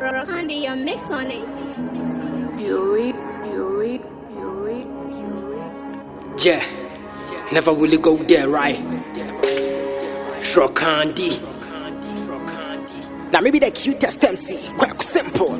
Candy, your mix on it. Yeah, never will you go there, right? Candy. Now maybe the cutest MC, quite simple.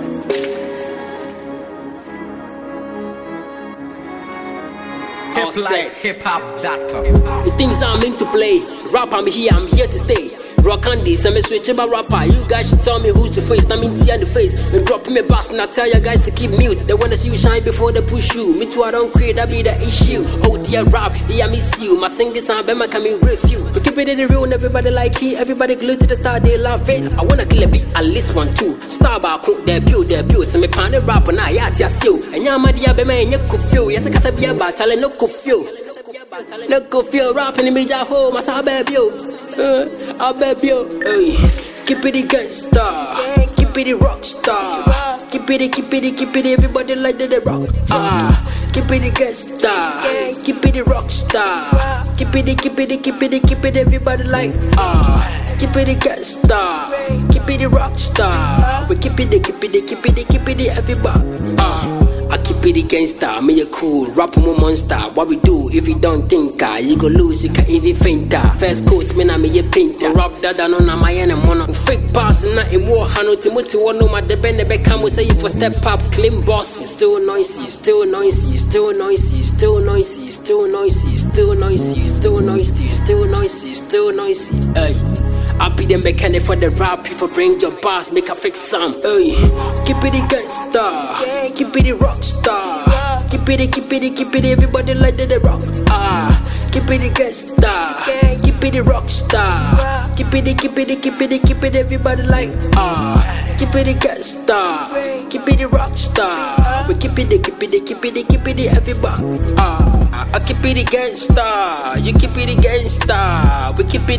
Hiplifehip-hop.com. The things I'm meant to play. Rap, I'm here to stay. Rock Candy, so me switch about rapper. You guys should tell me who's the face. I'm in tea on the face. Me drop me bass and I tell you guys to keep mute. They wanna see you shine before they push you. Me too, I don't create, that be the issue. Oh dear rap, yeah, I miss you. My sing this song, Bema can me riff you. We keep it in the real and everybody like it. Everybody glued to the star, they love it. I wanna kill a beat, at least one, two. Star bar, cook, debut. So me pan the rap and I at your seal. And ya madia Bema and you could feel. Yes, I can say be about talent, no could feel. No could feel rapping in me, ja home, I saw baby. I bet you, keep it gangsta, keep it rock star, keep it, everybody like the rock. Keep it gangsta, keep it rock star, keep it, everybody like. Keep it gangsta, keep it rock star, we keep it, everybody. I keep it gangsta, me a cool rapper, mo monster. What we do if you don't think you go lose, you can even faint. First coat, me na me a painter. Rap that I know na my enemy mono. Fake pass na in war, Hano Timothy one no my debende become say you for step up, clean boss. Still noisy, still noisy, still noisy, still noisy, still noisy, still noisy, still noisy, still noisy, still noisy. Hey. I be the mechanic for the rap, if I bring your boss, make a fix some. Hey, keep it gangsta, keep it rock star, keep it, everybody like the rock. Keep it gangsta, keep it rock star, keep it, everybody like. Keep it gangsta, keep it rock star, we keep it, everybody. I keep it gangsta, you keep it gangsta, we keep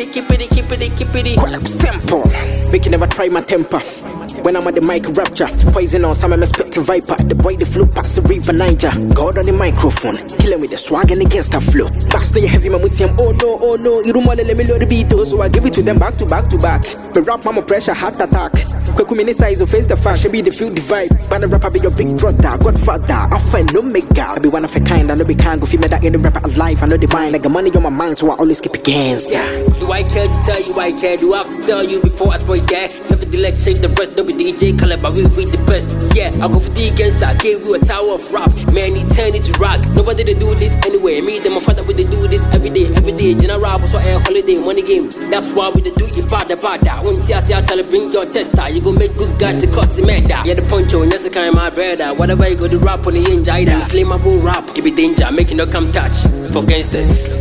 it. Quite simple. Make you never try my temper. When I'm at the mic rapture, poison on some spit to viper. The boy the flow past the river Niger. God on the microphone, killing with the swag and against the flow. Basta you heavy man with him. Oh no, you don't want to let me load the beat. So I give it to them back to back. But rap mama pressure, heart attack. Quick mini size of face the fashion be the feel the vibe. But the rapper be your big brother, godfather. I find no make out. I be one of a kind, I know be kind. Go feel me that in the rapper alive. I know the mind like the money on my mind, so I always keep against. Do I care to tell you I care? Do I have to tell you before I spoil that? Nevertheless, shake the rest, don't be DJ Khaled, but we the best. Yeah, I go for the against that. Gave you a tower of rap, man, eternity rock. Nobody they do this anyway. Me, them, my father, we they do this every day. General was so air holiday, money game. That's why we they do it bad. When I say I tell you bring your tester, you go make good guy to cost the matter. Yeah, the poncho, and that's the kind of my brother. Whatever you go to rap on the engine, flammable rap, it be danger, make you no come touch for gangsters.